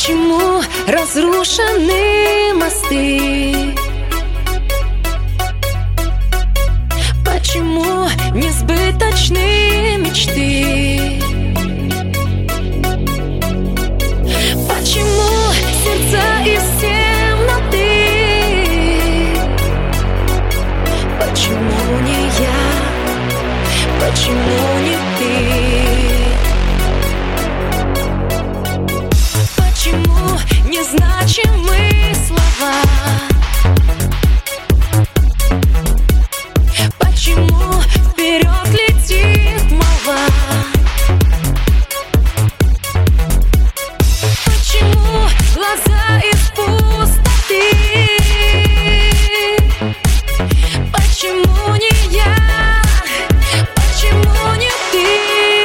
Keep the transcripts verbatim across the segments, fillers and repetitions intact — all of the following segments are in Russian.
Почему разрушены мосты? Почему несбыточны мечты? Почему сердца из темноты? Почему не я? Почему не ты? Почему незначимы слова? Почему вперед летит молва? Почему глаза из пустоты? Почему не я? Почему не ты?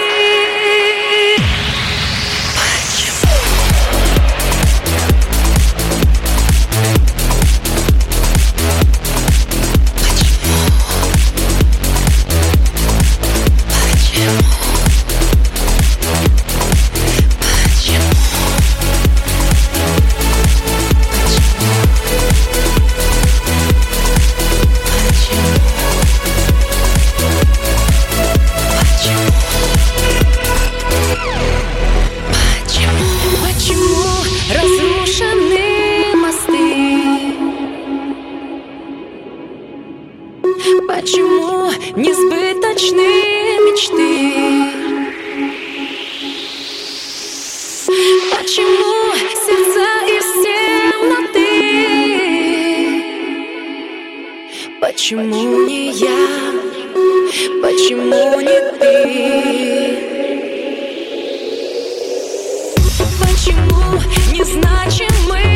Почему несбыточны мечты? Почему сердца из темноты? Почему не я? Почему не ты? Почему незначимы